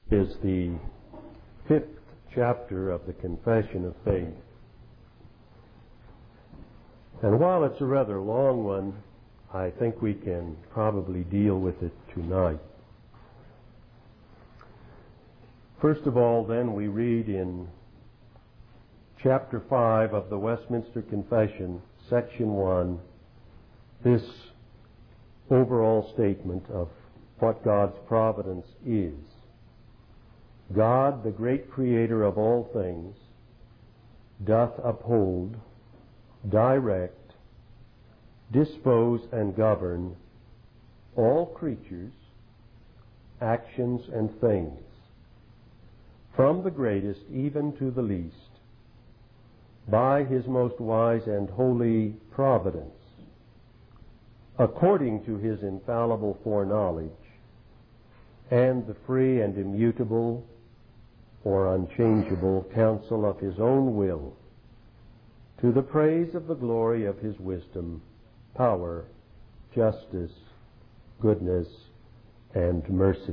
Is the 5th chapter of the Confession of Faith. And while it's a rather long one, I think we can probably deal with it tonight. First of all, then, we read in chapter 5 of the Westminster Confession, section 1, this overall statement of what God's providence is. God, the great creator of all things, doth uphold, direct, dispose, and govern all creatures, actions, and things, from the greatest even to the least, by his most wise and holy providence, according to his infallible foreknowledge, and the free and immutable or unchangeable counsel of his own will, to the praise of the glory of his wisdom, power, justice, goodness, and mercy.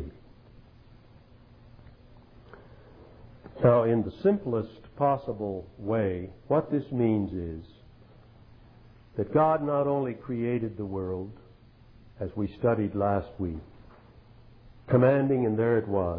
Now, in the simplest possible way, what this means is that God not only created the world, as we studied last week, commanding, and there it was,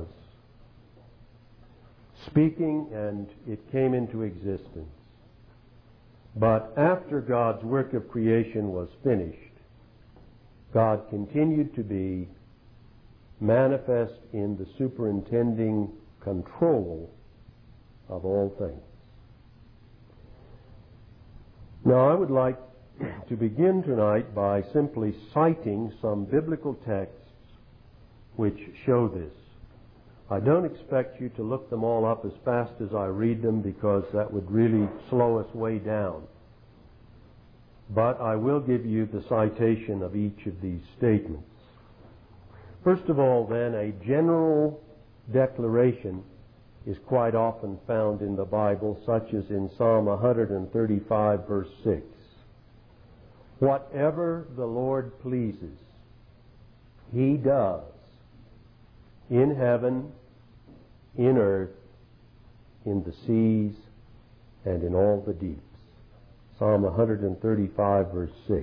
speaking, and it came into existence. But after God's work of creation was finished, God continued to be manifest in the superintending control of all things. Now, I would like to begin tonight by simply citing some biblical texts which show this. I don't expect you to look them all up as fast as I read them, because that would really slow us way down. But I will give you the citation of each of these statements. First of all, then, a general declaration is quite often found in the Bible, such as in Psalm 135, verse 6. Whatever the Lord pleases, he does, in heaven, in earth, in the seas, and in all the deeps. Psalm 135, verse 6.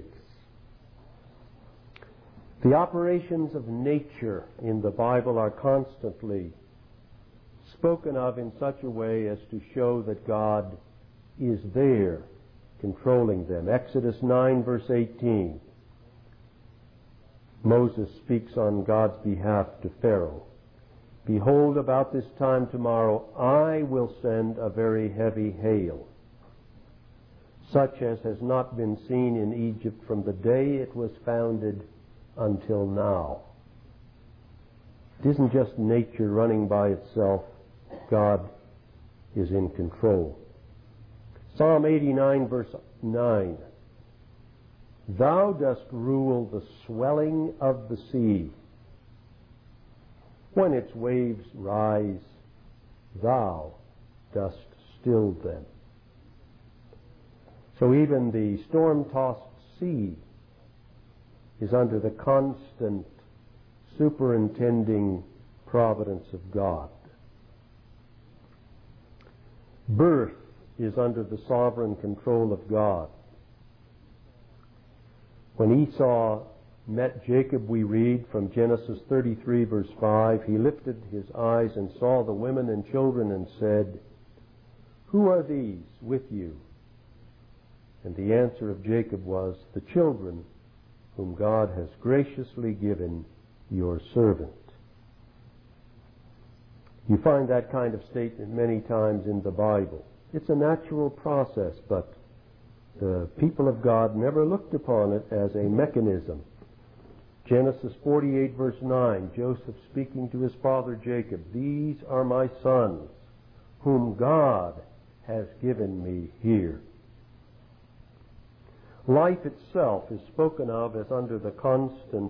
The operations of nature in the Bible are constantly spoken of in such a way as to show that God is there, controlling them. Exodus 9, verse 18. Moses speaks on God's behalf to Pharaoh. Behold, about this time tomorrow, I will send a very heavy hail, such as has not been seen in Egypt from the day it was founded until now. It isn't just nature running by itself. God is in control. Psalm 89, verse 9. Thou dost rule the swelling of the sea. When its waves rise, thou dost still them. So even the storm-tossed sea is under the constant superintending providence of God. Birth is under the sovereign control of God. When Esau met Jacob, we read from Genesis 33, verse 5, he lifted his eyes and saw the women and children and said, who are these with you? And the answer of Jacob was, the children whom God has graciously given your servant. You find that kind of statement many times in the Bible. It's a natural process, but the people of God never looked upon it as a mechanism. Genesis 48, verse 9, Joseph speaking to his father Jacob, these are my sons, whom God has given me here. Life itself is spoken of as under the constant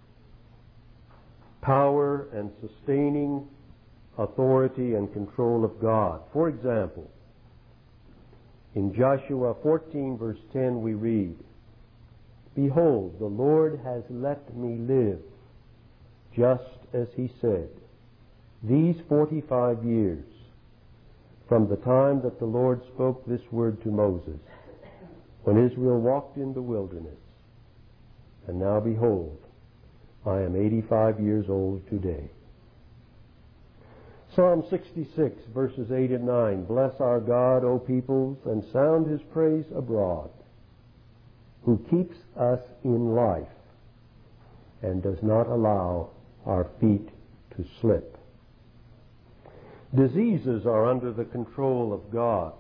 power and sustaining authority and control of God. For example, in Joshua 14, verse 10, we read, behold, the Lord has let me live, just as he said, these 45 years, from the time that the Lord spoke this word to Moses, when Israel walked in the wilderness. And now behold, I am 85 years old today. Psalm 66, verses 8 and 9. Bless our God, O peoples, and sound his praise abroad, who keeps us in life and does not allow our feet to slip. Diseases are under the control of God.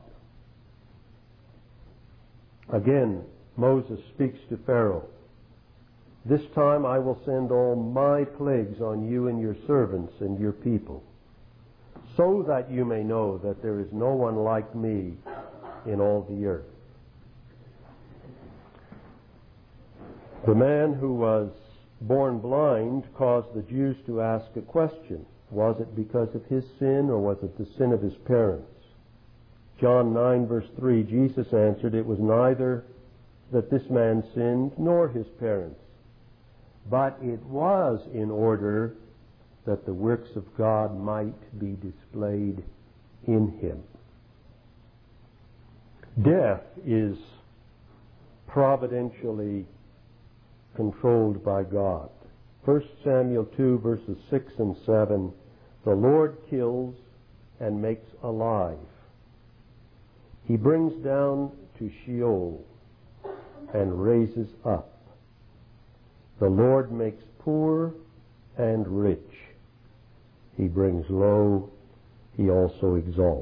Again, Moses speaks to Pharaoh. This time I will send all my plagues on you and your servants and your people, so that you may know that there is no one like me in all the earth. The man who was born blind caused the Jews to ask a question. Was it because of his sin, or was it the sin of his parents? John 9, verse 3, Jesus answered, it was neither that this man sinned nor his parents, but it was in order that the works of God might be displayed in him. Death is providentially controlled by God. 1 Samuel 2, verses 6 and 7, the Lord kills and makes alive. He brings down to Sheol and raises up. The Lord makes poor and rich. He brings low, he also exalts.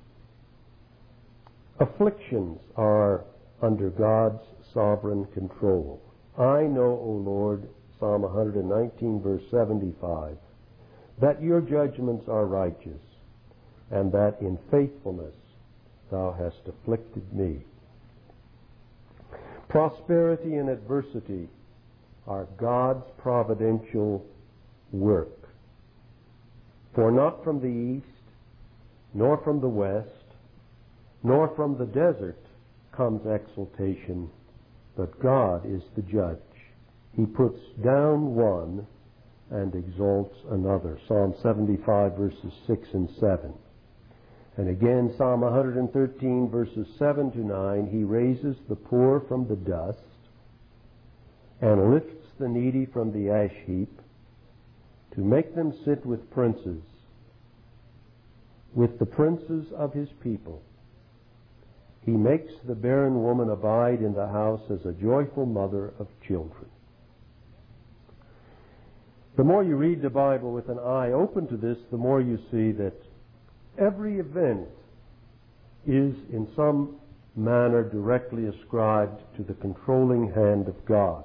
Afflictions are under God's sovereign control. I know, O Lord, Psalm 119, verse 75, that your judgments are righteous, and that in faithfulness thou hast afflicted me. Prosperity and adversity are God's providential work. For not from the east, nor from the west, nor from the desert comes exaltation, but God is the judge. He puts down one and exalts another. Psalm 75, verses 6 and 7. And again, Psalm 113, verses 7 to 9, he raises the poor from the dust and lifts the needy from the ash heap to make them sit with princes, with the princes of his people. He makes the barren woman abide in the house as a joyful mother of children. The more you read the Bible with an eye open to this, the more you see that every event is in some manner directly ascribed to the controlling hand of God.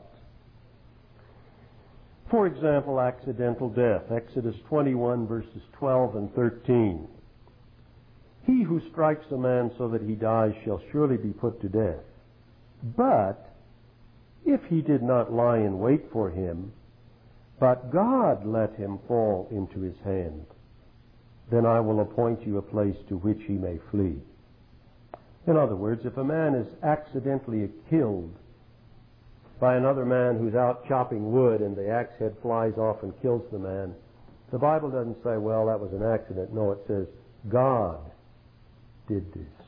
For example, accidental death. Exodus 21, verses 12 and 13. He who strikes a man so that he dies shall surely be put to death. But if he did not lie in wait for him, but God let him fall into his hand, then I will appoint you a place to which he may flee. In other words, if a man is accidentally killed by another man who's out chopping wood and the axe head flies off and kills the man, the Bible doesn't say, well, that was an accident. No, it says, God did this.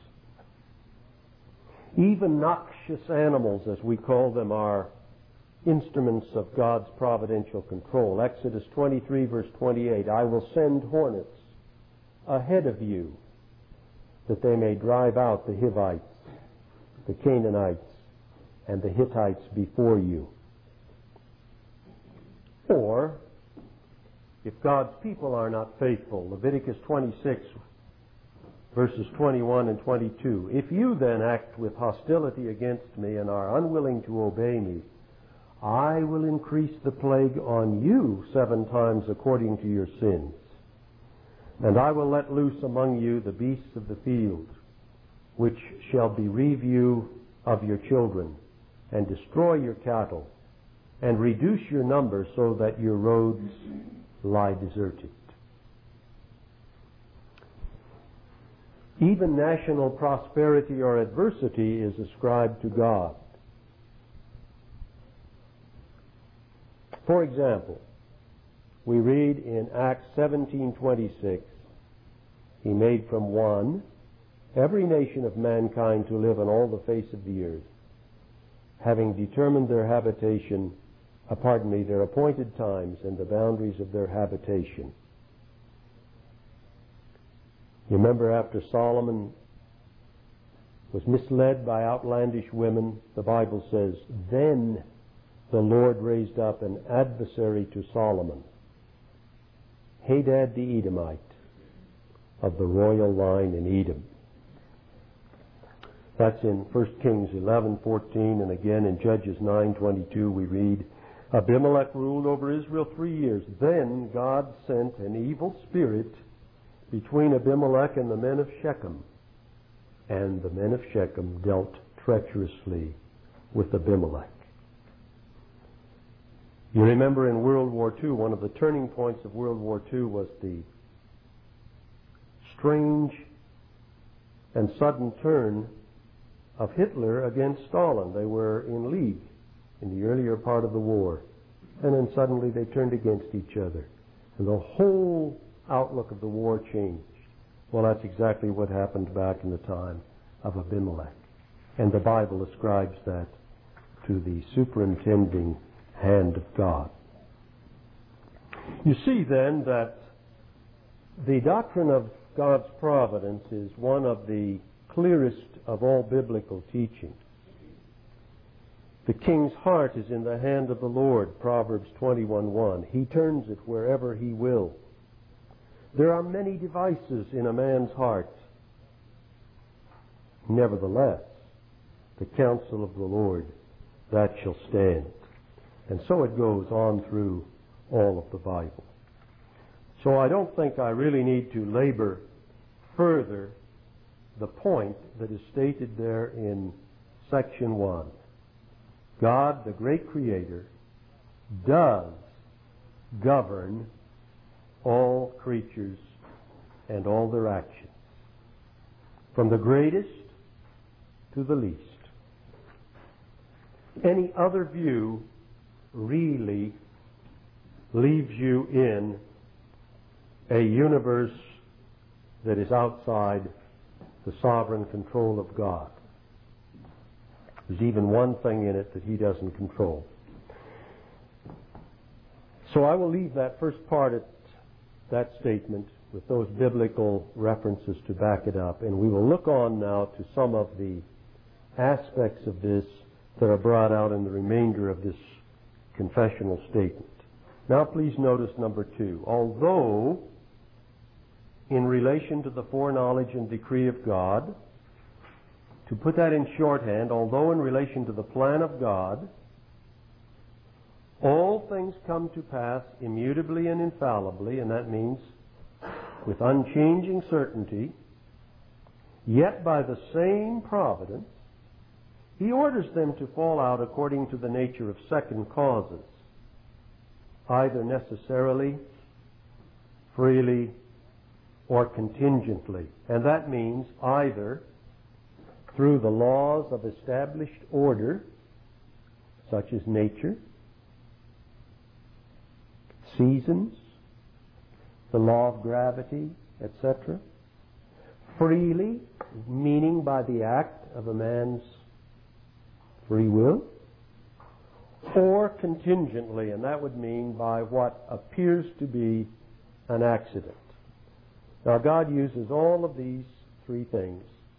Even noxious animals, as we call them, are instruments of God's providential control. Exodus 23, verse 28, I will send hornets ahead of you, that they may drive out the Hivites, the Canaanites, and the Hittites before you. Or, if God's people are not faithful, Leviticus 26, verses 21 and 22, if you then act with hostility against me and are unwilling to obey me, I will increase the plague on you 7 times according to your sins. And I will let loose among you the beasts of the field, which shall bereave you of your children, and destroy your cattle, and reduce your number so that your roads lie deserted. Even national prosperity or adversity is ascribed to God. For example, we read in Acts 17:26, He made from one every nation of mankind to live on all the face of the earth, having determined their their appointed times and the boundaries of their habitation. You remember after Solomon was misled by outlandish women, the Bible says, then the Lord raised up an adversary to Solomon, Hadad the Edomite, of the royal line in Edom. That's in 1 Kings 11:14, and again in Judges 9:22 we read, Abimelech ruled over Israel 3 years. Then God sent an evil spirit between Abimelech and the men of Shechem, and the men of Shechem dealt treacherously with Abimelech. You remember in World War II, one of the turning points of World War II was the strange and sudden turn of Hitler against Stalin. They were in league in the earlier part of the war, and then suddenly they turned against each other, and the whole outlook of the war changed. Well, that's exactly what happened back in the time of Abimelech, and the Bible ascribes that to the superintending hand of God. You see then that the doctrine of God's providence is one of the clearest of all biblical teachings. The king's heart is in the hand of the Lord, Proverbs 21:1. He turns it wherever he will. There are many devices in a man's heart. Nevertheless, the counsel of the Lord, that shall stand. And so it goes on through all of the Bible. So I don't think I really need to labor further the point that is stated there in section 1. God, the great Creator, does govern all creatures and all their actions, from the greatest to the least. Any other view really leaves you in a universe that is outside the sovereign control of God. There's even one thing in it that He doesn't control. So I will leave that first part of that statement with those biblical references to back it up, and we will look on now to some of the aspects of this that are brought out in the remainder of this confessional statement. Now please notice number 2. Although, in relation to the foreknowledge and decree of God, to put that in shorthand, although in relation to the plan of God, all things come to pass immutably and infallibly, and that means with unchanging certainty, yet by the same providence, He orders them to fall out according to the nature of second causes, either necessarily, freely, or contingently. And that means either through the laws of established order, such as nature, seasons, the law of gravity, etc. Freely, meaning by the act of a man's free will, or contingently, and that would mean by what appears to be an accident. Now, God uses all of these three things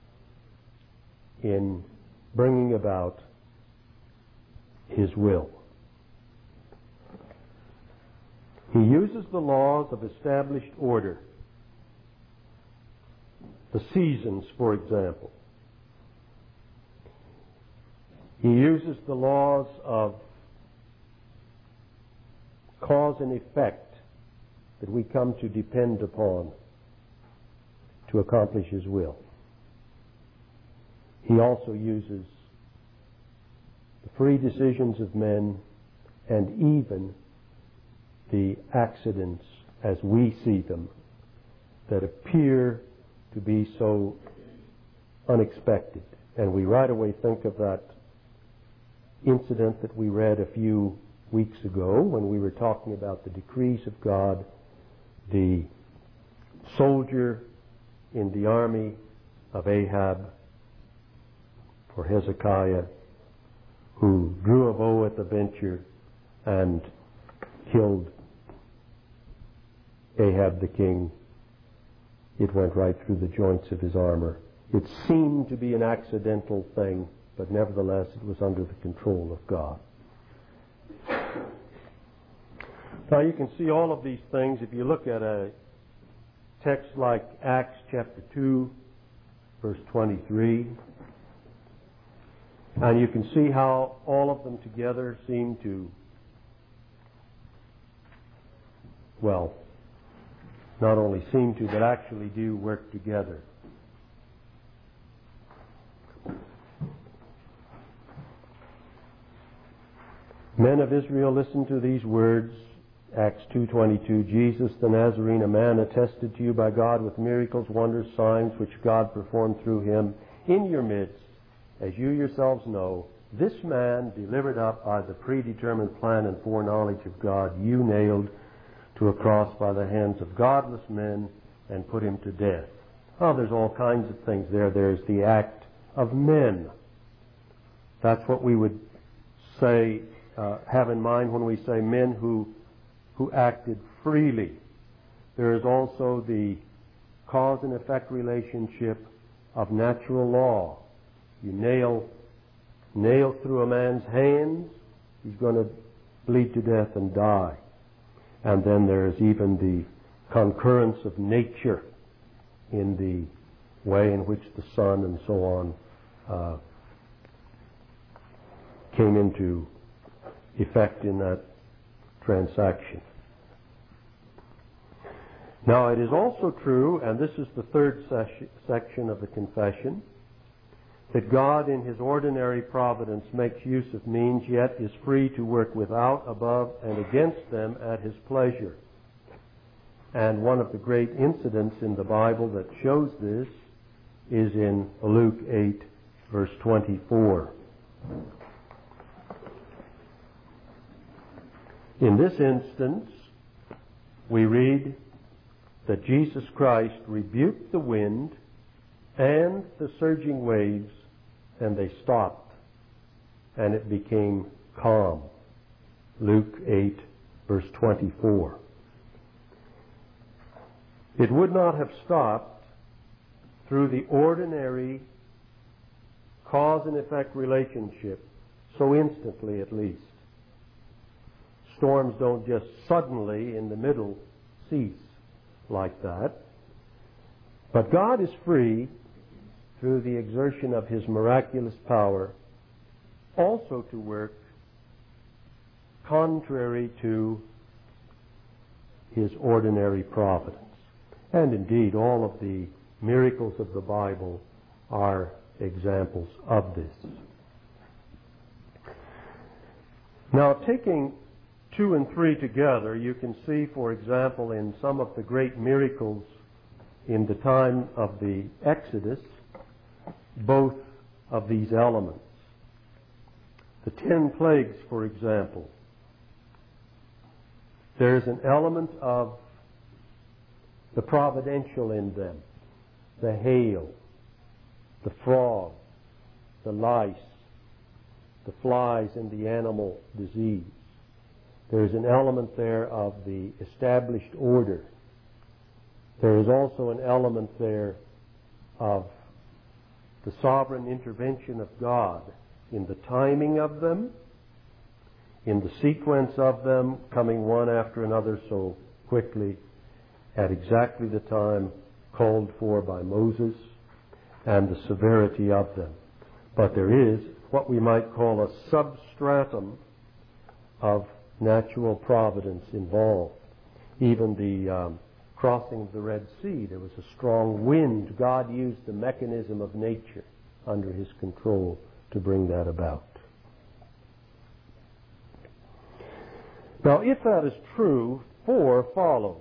in bringing about His will. He uses the laws of established order. The seasons, for example. He uses the laws of cause and effect that we come to depend upon to accomplish His will. He also uses the free decisions of men and even the accidents as we see them that appear to be so unexpected. And we right away think of that incident that we read a few weeks ago when we were talking about the decrees of God, the soldier in the army of Ahab for Hezekiah, who drew a bow at the venture and killed Ahab the king. It went right through the joints of his armor. It seemed to be an accidental thing, but nevertheless it was under the control of God. Now you can see all of these things if you look at a text like Acts chapter 2, verse 23. And you can see how all of them together seem to, well, not only seem to, but actually do work together. Men of Israel, listen to these words. Acts 2:22, Jesus the Nazarene, a man attested to you by God with miracles, wonders, signs, which God performed through him in your midst, as you yourselves know. This man, delivered up by the predetermined plan and foreknowledge of God, you nailed to a cross by the hands of godless men and put him to death. Oh, there's all kinds of things there. There's the act of men. That's what we would say, have in mind when we say men who acted freely. There is also the cause and effect relationship of natural law. You nail through a man's hands, he's going to bleed to death and die. And then there is even the concurrence of nature in the way in which the sun and so on came into effect in that transaction. Now it is also true, and this is the third section of the confession, that God in His ordinary providence makes use of means, yet is free to work without, above, and against them at His pleasure. And one of the great incidents in the Bible that shows this is in Luke 8, verse 24. In this instance, we read that Jesus Christ rebuked the wind and the surging waves, and they stopped, and it became calm. Luke 8, verse 24. It would not have stopped through the ordinary cause and effect relationship, so instantly at least. Storms don't just suddenly in the middle cease like that. But God is free, through the exertion of His miraculous power, also to work contrary to His ordinary providence. And indeed, all of the miracles of the Bible are examples of this. Now, taking 2 and 3 together, you can see, for example, in some of the great miracles in the time of the Exodus, both of these elements. The 10 plagues, for example, there's an element of the providential in them. The hail, the frogs, the lice, the flies, and the animal disease. There's an element there of the established order. There is also an element there of the sovereign intervention of God in the timing of them, in the sequence of them, coming one after another so quickly at exactly the time called for by Moses, and the severity of them. But there is what we might call a substratum of natural providence involved. Even the crossing of the Red Sea, there was a strong wind. God used the mechanism of nature under His control to bring that about. Now, if that is true, 4 follows.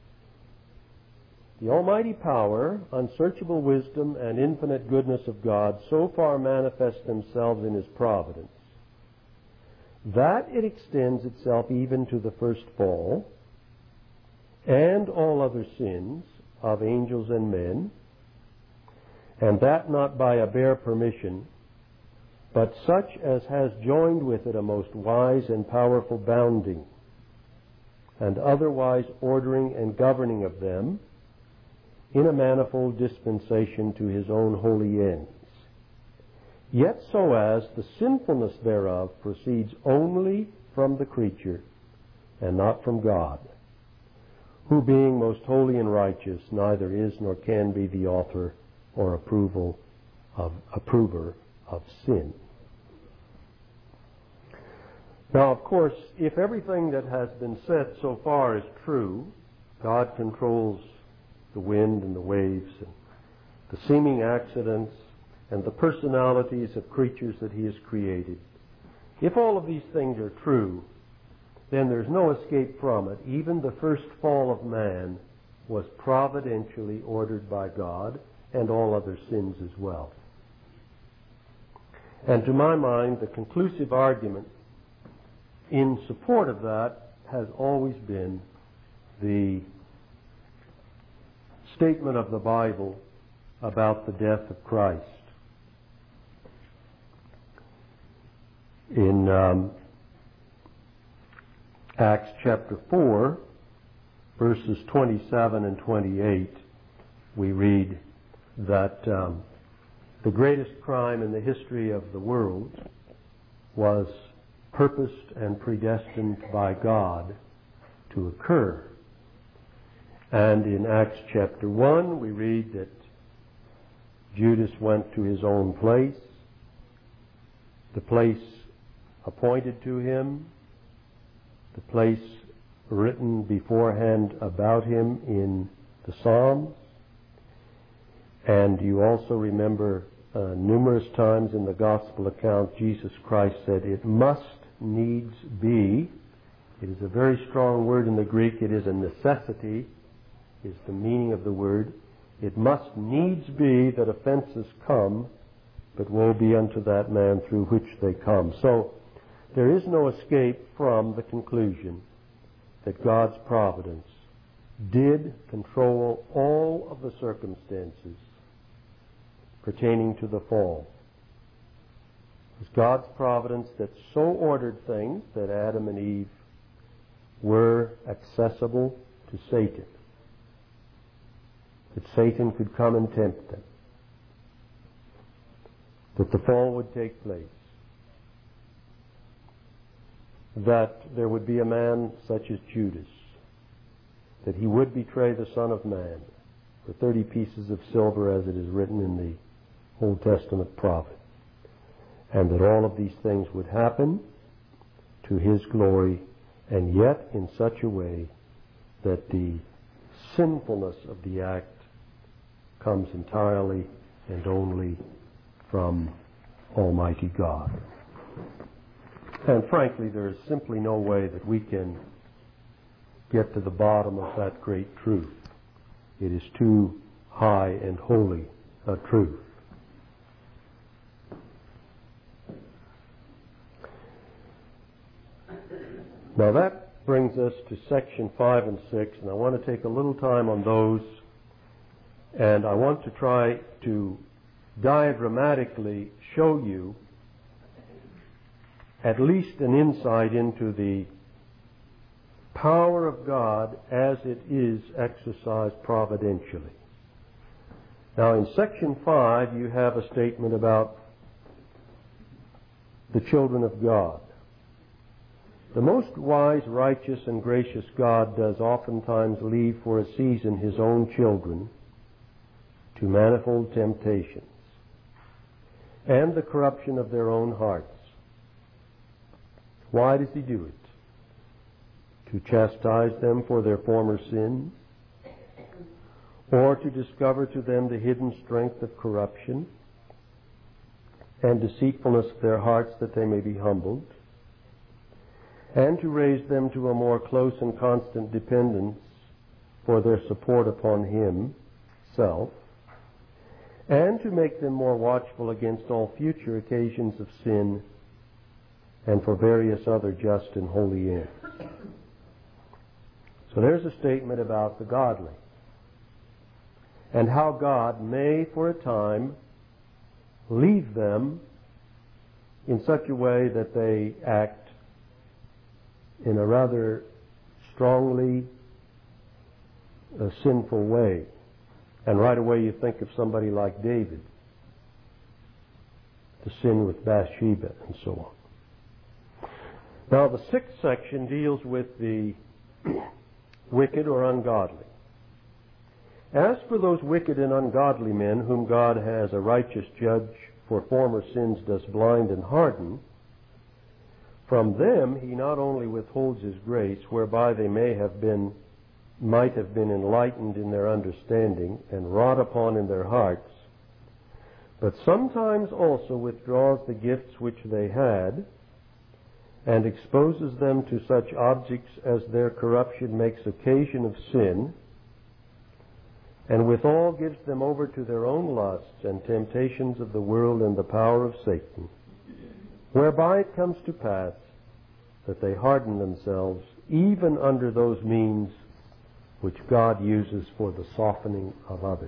The almighty power, unsearchable wisdom, and infinite goodness of God so far manifest themselves in His providence that it extends itself even to the first fall and all other sins of angels and men, and that not by a bare permission, but such as has joined with it a most wise and powerful bounding, and otherwise ordering and governing of them in a manifold dispensation to his own holy ends, yet so as the sinfulness thereof proceeds only from the creature and not from God, who being most holy and righteous neither is nor can be the author or approver of sin. Now, of course, if everything that has been said so far is true, God controls the wind and the waves and the seeming accidents and the personalities of creatures that he has created. If all of these things are true, then there's no escape from it. Even the first fall of man was providentially ordered by God, and all other sins as well. And to my mind, the conclusive argument in support of that has always been the statement of the Bible about the death of Christ. In Acts chapter 4, verses 27 and 28, we read that the greatest crime in the history of the world was purposed and predestined by God to occur. And in Acts chapter 1, we read that Judas went to his own place, the place appointed to him, the place written beforehand about him in the Psalms. And you also remember numerous times in the gospel account, Jesus Christ said, "It must needs be." It is a very strong word in the Greek. It is a necessity, is the meaning of the word. It must needs be that offenses come, but woe be unto that man through which they come. So there is no escape from the conclusion that God's providence did control all of the circumstances pertaining to the fall. It was God's providence that so ordered things that Adam and Eve were accessible to Satan, that Satan could come and tempt them, that the fall would take place, that there would be a man such as Judas, that he would betray the Son of Man for 30 pieces of silver, as it is written in the Old Testament prophet, and that all of these things would happen to his glory, and yet in such a way that the sinfulness of the act comes entirely and only from Almighty God. And frankly, there is simply no way that we can get to the bottom of that great truth. It is too high and holy a truth. Now that brings us to section 5 and 6, and I want to take a little time on those, and I want to try to diagrammatically show you at least an insight into the power of God as it is exercised providentially. Now in section 5 you have a statement about the children of God. The most wise, righteous, and gracious God does oftentimes leave for a season his own children to manifold temptations and the corruption of their own hearts. Why does he do it? To chastise them for their former sins, or to discover to them the hidden strength of corruption and deceitfulness of their hearts, that they may be humbled, and to raise them to a more close and constant dependence for their support upon himself, and to make them more watchful against all future occasions of sin and for various other just and holy ends. So there's a statement about the godly, and how God may, for a time, leave them in such a way that they act in a rather strongly sinful way. And right away you think of somebody like David, the sin with Bathsheba and so on. Now the sixth section deals with the wicked or ungodly. As for those wicked and ungodly men whom God as a righteous judge for former sins does blind and harden, from them he not only withholds his grace, whereby they might have been enlightened in their understanding and wrought upon in their hearts, but sometimes also withdraws the gifts which they had, and exposes them to such objects as their corruption makes occasion of sin, and withal gives them over to their own lusts and temptations of the world and the power of Satan, whereby it comes to pass that they harden themselves even under those means which God uses for the softening of others.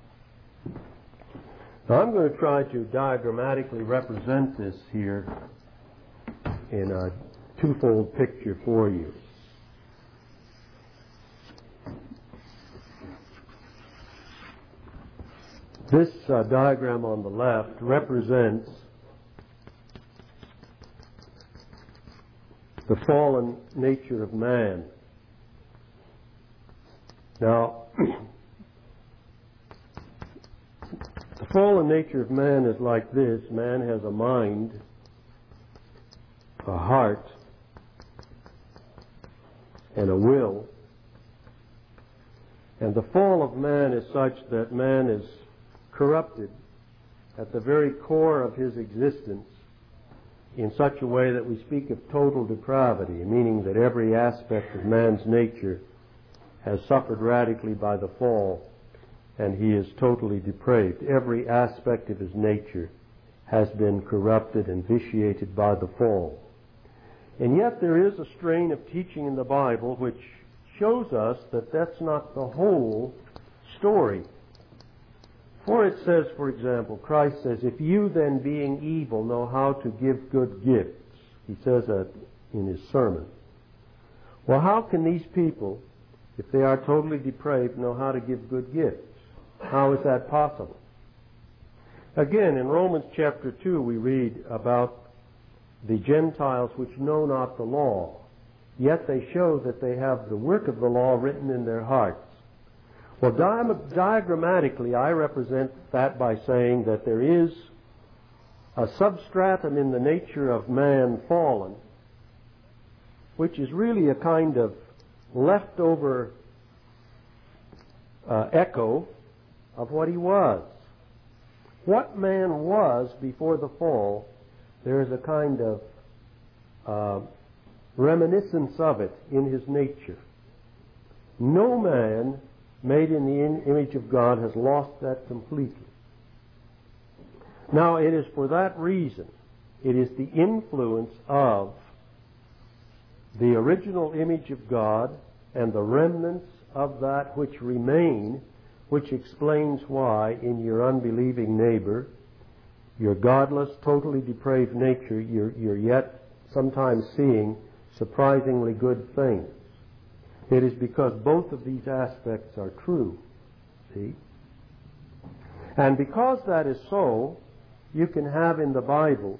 Now I'm going to try to diagrammatically represent this here in a twofold picture for you. This diagram on the left represents the fallen nature of man. Now, the fallen nature of man is like this. Man has a mind, a heart, and a will. And the fall of man is such that man is corrupted at the very core of his existence in such a way that we speak of total depravity, meaning that every aspect of man's nature has suffered radically by the fall, and he is totally depraved. Every aspect of his nature has been corrupted and vitiated by the fall. And yet there is a strain of teaching in the Bible which shows us that that's not the whole story. For it says, for example, Christ says, if you then being evil know how to give good gifts, he says that in his sermon. Well, how can these people, if they are totally depraved, know how to give good gifts? How is that possible? Again, in Romans chapter 2, we read about the Gentiles which know not the law, yet they show that they have the work of the law written in their hearts. Well, diagrammatically, I represent that by saying that there is a substratum in the nature of man fallen, which is really a kind of leftover echo of what he was. What man was before the fall, there is a kind of reminiscence of it in his nature. No man made in the image of God has lost that completely. Now, it is for that reason, it is the influence of the original image of God and the remnants of that which remain, which explains why in your unbelieving neighbor, your godless, totally depraved nature, you're yet sometimes seeing surprisingly good things. It is because both of these aspects are true, see? And because that is so, you can have in the Bible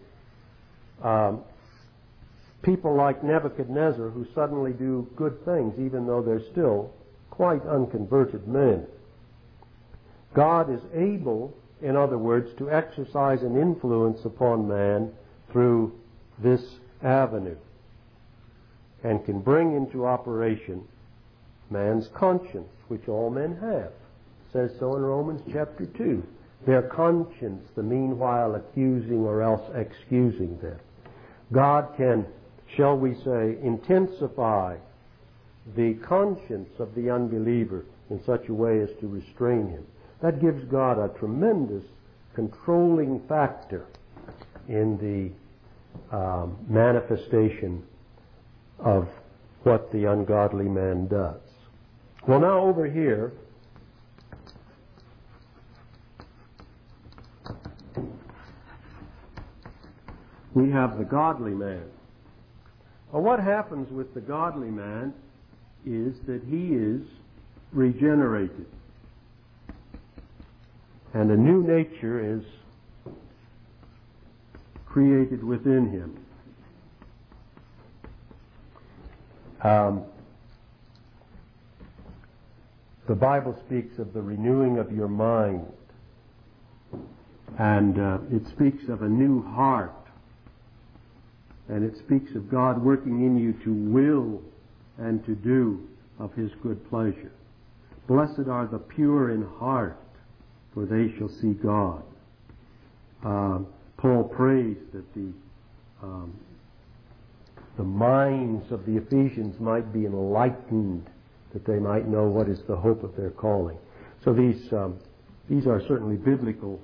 people like Nebuchadnezzar who suddenly do good things even though they're still quite unconverted men. God is able, in other words, to exercise an influence upon man through this avenue and can bring into operation man's conscience, which all men have. It says so in Romans chapter 2. Their conscience, the meanwhile accusing or else excusing them. God can, shall we say, intensify the conscience of the unbeliever in such a way as to restrain him. That gives God a tremendous controlling factor in manifestation of what the ungodly man does. Well, now over here, we have the godly man. Well, what happens with the godly man is that he is regenerated. And a new nature is created within him. The Bible speaks of the renewing of your mind. And it speaks of a new heart. And it speaks of God working in you to will and to do of His good pleasure. Blessed are the pure in heart, for they shall see God. Paul prays that the minds of the Ephesians might be enlightened, that they might know what is the hope of their calling. So these are certainly biblical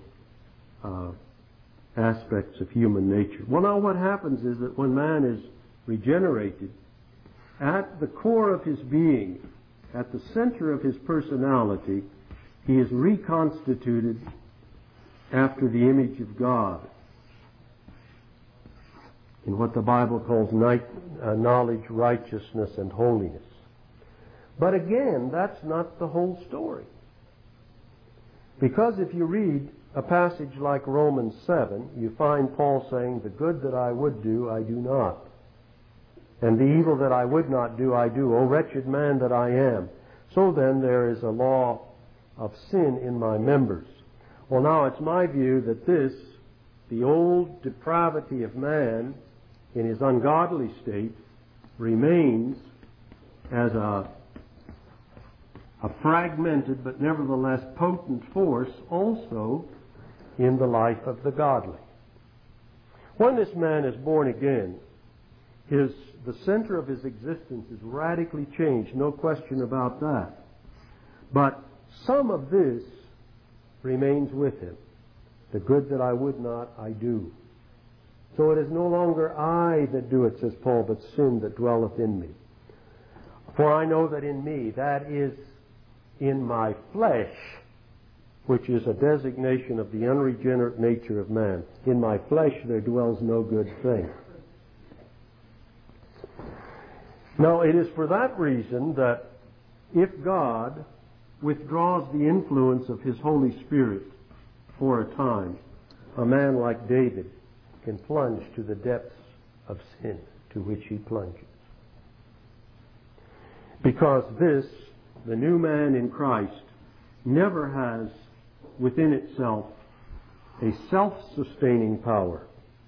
aspects of human nature. Well, now what happens is that when man is regenerated, at the core of his being, at the center of his personality, he is reconstituted after the image of God in what the Bible calls knowledge, righteousness, and holiness. But again, that's not the whole story. Because if you read a passage like Romans 7, you find Paul saying, the good that I would do, I do not. And the evil that I would not do, I do. O wretched man that I am. So then there is a law of sin in my members. Well, now it's my view that this, the old depravity of man in his ungodly state, remains as a fragmented but nevertheless potent force also in the life of the godly. When this man is born again, the center of his existence is radically changed, no question about that. But some of this remains with him. The good that I would not, I do. So it is no longer I that do it, says Paul, but sin that dwelleth in me. For I know that in me, that is in my flesh, which is a designation of the unregenerate nature of man. In my flesh there dwells no good thing. Now, it is for that reason that if God withdraws the influence of His Holy Spirit for a time, a man like David can plunge to the depths of sin to which he plunges. Because this, the new man in Christ, never has within itself a self-sustaining power.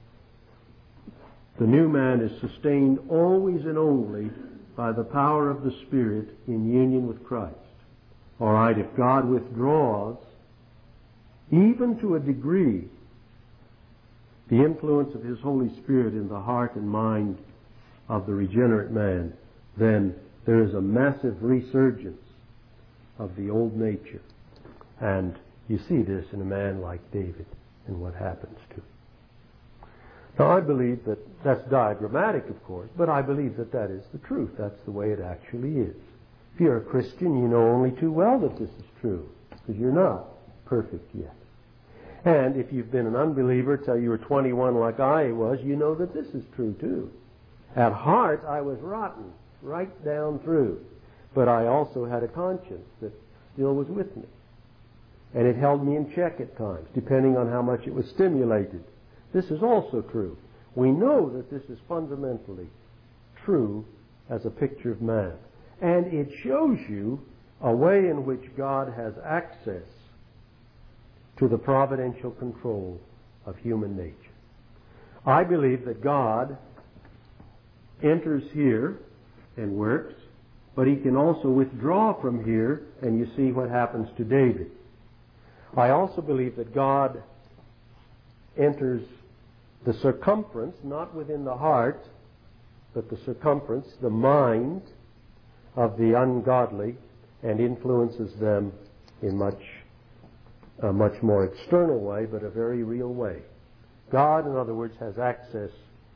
The new man is sustained always and only by the power of the Spirit in union with Christ. All right, if God withdraws, even to a degree, the influence of His Holy Spirit in the heart and mind of the regenerate man, then there is a massive resurgence of the old nature. And you see this in a man like David and what happens to him. Now, I believe that that's diagrammatic, of course, but I believe that that is the truth. That's the way it actually is. If you're a Christian, you know only too well that this is true, because you're not perfect yet. And if you've been an unbeliever till you were 21 like I was, you know that this is true too. At heart, I was rotten, right down through. But I also had a conscience that still was with me. And it held me in check at times, depending on how much it was stimulated. This is also true. We know that this is fundamentally true as a picture of man. And it shows you a way in which God has access to the providential control of human nature. I believe that God enters here and works, but He can also withdraw from here, and you see what happens to David. I also believe that God enters the circumference, not within the heart, but the circumference, the mind of the ungodly, and influences them in a much more external way, but a very real way. God, in other words, has access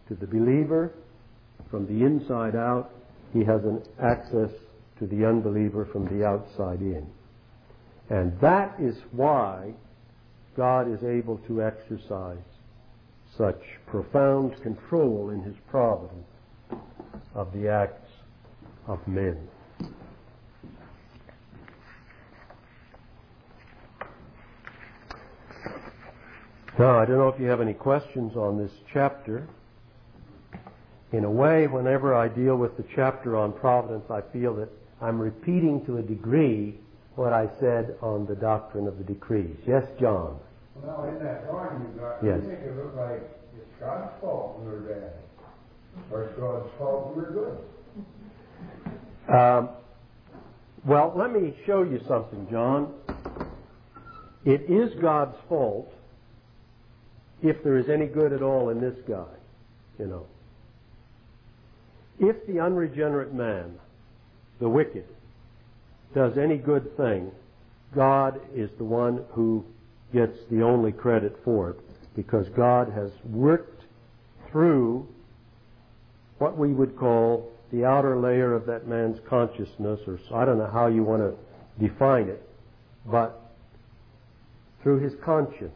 to the believer from the inside out. He has an access to the unbeliever from the outside in. And that is why God is able to exercise such profound control in His providence of the acts of men. Now, I don't know if you have any questions on this chapter. In a way, whenever I deal with the chapter on providence, I feel that I'm repeating to a degree what I said on the doctrine of the decrees. Yes, John? Well, in that drawing you got, yes. You make it look like it's God's fault we were bad, or it's God's fault we were good. Well, let me show you something, John. It is God's fault if there is any good at all in this guy, you know. If the unregenerate man, the wicked, does any good thing, God is the one who gets the only credit for it, because God has worked through what we would call the outer layer of that man's consciousness, or I don't know how you want to define it, but through his conscience.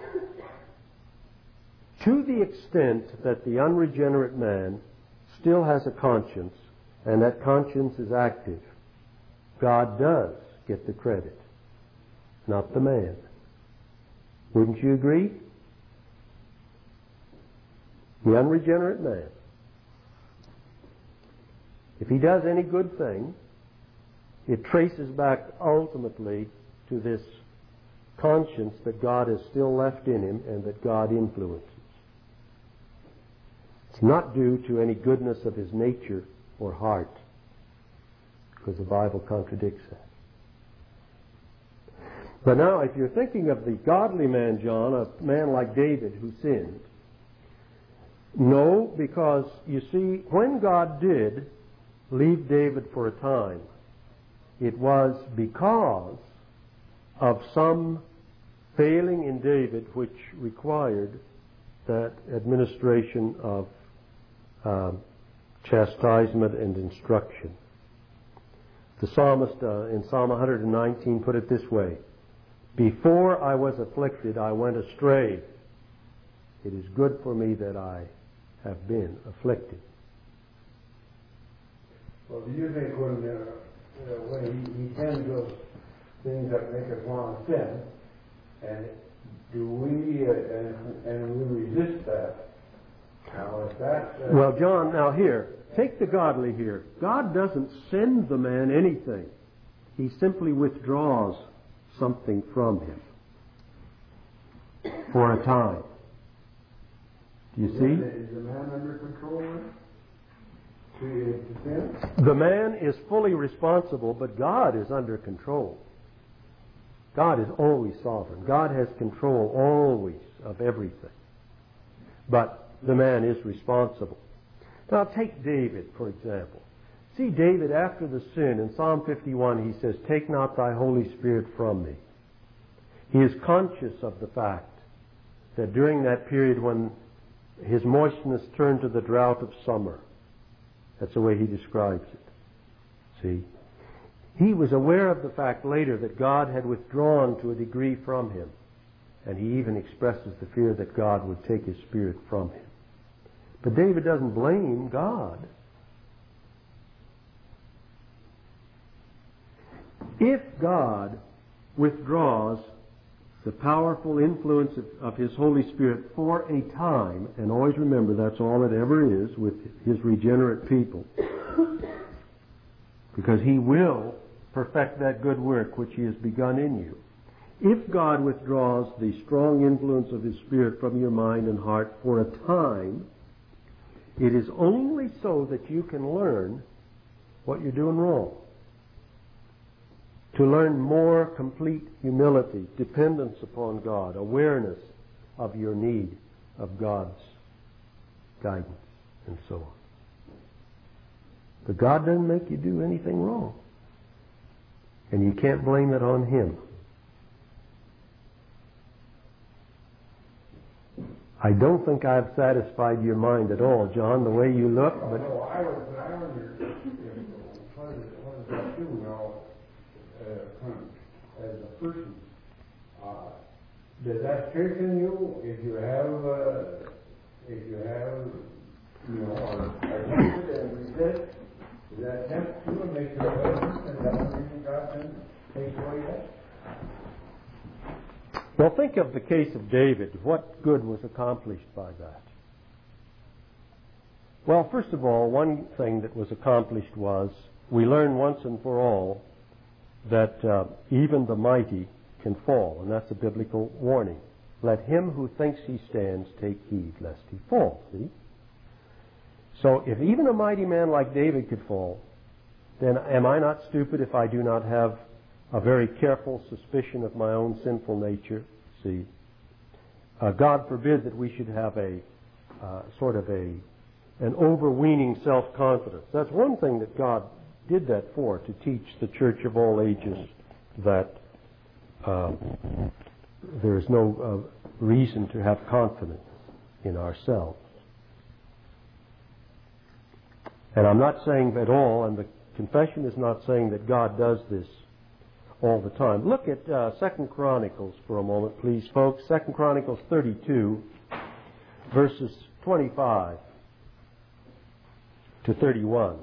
To the extent that the unregenerate man still has a conscience, and that conscience is active, God does get the credit, not the man. Wouldn't you agree? The unregenerate man, if he does any good thing, it traces back ultimately to this conscience that God has still left in him and that God influences. It's not due to any goodness of his nature or heart, because the Bible contradicts that. But now, if you're thinking of the godly man, John, a man like David who sinned, no, because, you see, when God did leave David for a time, it was because of some failing in David which required that administration of chastisement and instruction. The psalmist in Psalm 119 put it this way: "Before I was afflicted, I went astray. It is good for me that I have been afflicted." Well, do you think when he sends those things that make us want to sin, and do we and we resist that? Now, if that well, John, now here, take the godly here. God doesn't send the man anything. He simply withdraws something from him for a time. Do you see? Is the man under control to sin? The man is fully responsible, but God is under control. God is always sovereign. God has control always of everything. But the man is responsible. Now take David, for example. See David after the sin. In Psalm 51 he says, "Take not thy Holy Spirit from me." He is conscious of the fact that during that period when his moistness turned to the drought of summer, that's the way he describes it. See? He was aware of the fact later that God had withdrawn to a degree from him. And he even expresses the fear that God would take his spirit from him. But David doesn't blame God. If God withdraws the powerful influence of His Holy Spirit for a time, and always remember that's all it ever is with His regenerate people, because He will perfect that good work which He has begun in you. If God withdraws the strong influence of His Spirit from your mind and heart for a time, it is only so that you can learn what you're doing wrong. To learn more complete humility, dependence upon God, awareness of your need of God's guidance, and so on. But God doesn't make you do anything wrong. And you can't blame it on Him. I don't think I've satisfied your mind at all, John, the way you look, but... No, I wonder what does that do now as a person? Does that strengthen you if you have, are tempted and resist? Does that tempt you and make you a better person? Is that the reason God then takes away that? Well, think of the case of David. What good was accomplished by that? Well, first of all, one thing that was accomplished was we learn once and for all that even the mighty can fall, and that's a biblical warning. Let him who thinks he stands take heed lest he fall. See? So if even a mighty man like David could fall, then am I not stupid if I do not have a very careful suspicion of my own sinful nature? See? God forbid that we should have a sort of an overweening self-confidence. That's one thing that God did that for, to teach the church of all ages that there is no reason to have confidence in ourselves. And I'm not saying at all, and the confession is not saying that God does this all the time. Look at 2 Chronicles for a moment, please, folks. 2 Chronicles 32, verses 25 to 31.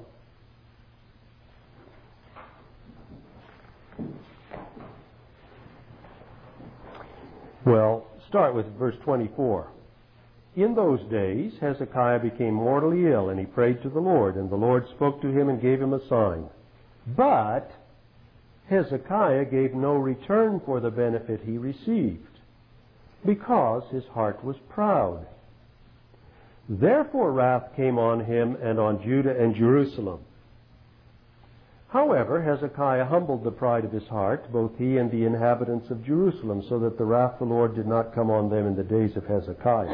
Well, start with verse 24. In those days, Hezekiah became mortally ill, and he prayed to the Lord, and the Lord spoke to him and gave him a sign. But Hezekiah gave no return for the benefit he received, because his heart was proud. Therefore wrath came on him and on Judah and Jerusalem. However, Hezekiah humbled the pride of his heart, both he and the inhabitants of Jerusalem, so that the wrath of the Lord did not come on them in the days of Hezekiah.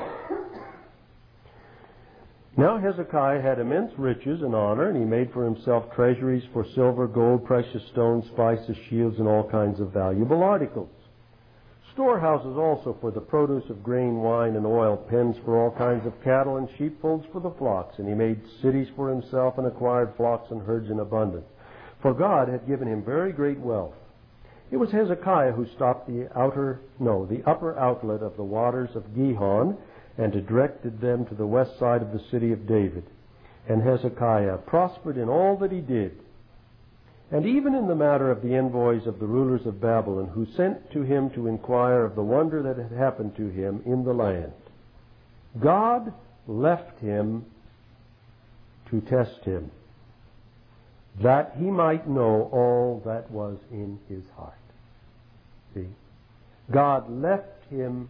Now Hezekiah had immense riches and honor, and he made for himself treasuries for silver, gold, precious stones, spices, shields, and all kinds of valuable articles. Storehouses also for the produce of grain, wine, and oil, pens for all kinds of cattle, and sheepfolds for the flocks. And he made cities for himself and acquired flocks and herds in abundance. For God had given him very great wealth. It was Hezekiah who stopped the upper outlet of the waters of Gihon, and directed them to the west side of the city of David. And Hezekiah prospered in all that he did. And even in the matter of the envoys of the rulers of Babylon, who sent to him to inquire of the wonder that had happened to him in the land, God left him to test him, that he might know all that was in his heart. See? God left him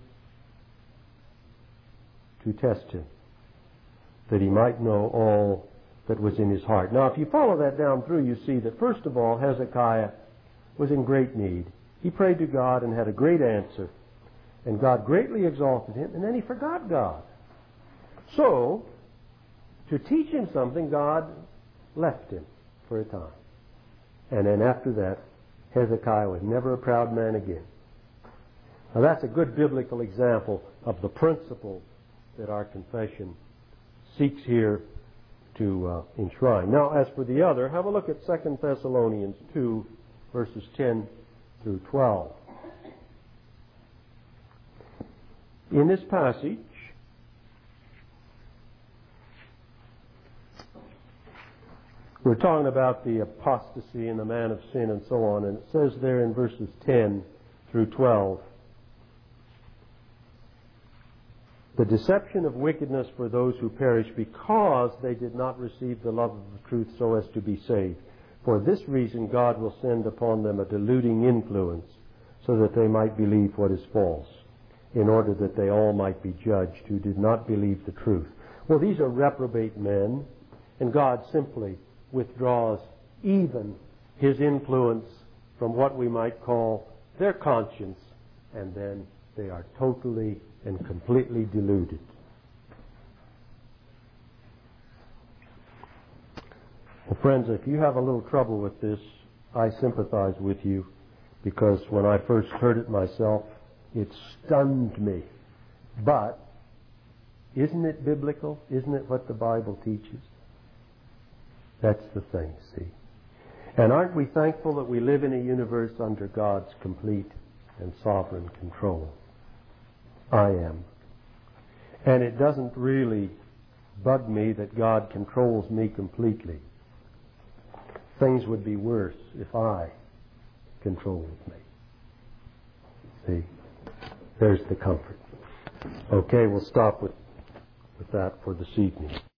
to test him, that he might know all that was in his heart. Now, if you follow that down through, you see that, first of all, Hezekiah was in great need. He prayed to God and had a great answer, and God greatly exalted him, and then he forgot God. So, to teach him something, God left him for a time. And then after that, Hezekiah was never a proud man again. Now, that's a good biblical example of the principle that our confession seeks here to enshrine. Now, as for the other, have a look at 2 Thessalonians 2, verses 10 through 12. In this passage, we're talking about the apostasy and the man of sin and so on, and it says there in verses 10 through 12, the deception of wickedness for those who perish because they did not receive the love of the truth so as to be saved. For this reason God will send upon them a deluding influence so that they might believe what is false, in order that they all might be judged who did not believe the truth. Well, these are reprobate men, and God simply withdraws even his influence from what we might call their conscience, and then they are totally and completely deluded. Well, friends, if you have a little trouble with this, I sympathize with you, because when I first heard it myself, it stunned me. But Isn't it biblical? Isn't it what the Bible teaches? That's the thing, see. And aren't we thankful that we live in a universe under God's complete and sovereign control? I am. And it doesn't really bug me that God controls me completely. Things would be worse if I controlled me. See? There's the comfort. Okay, we'll stop with that for this evening.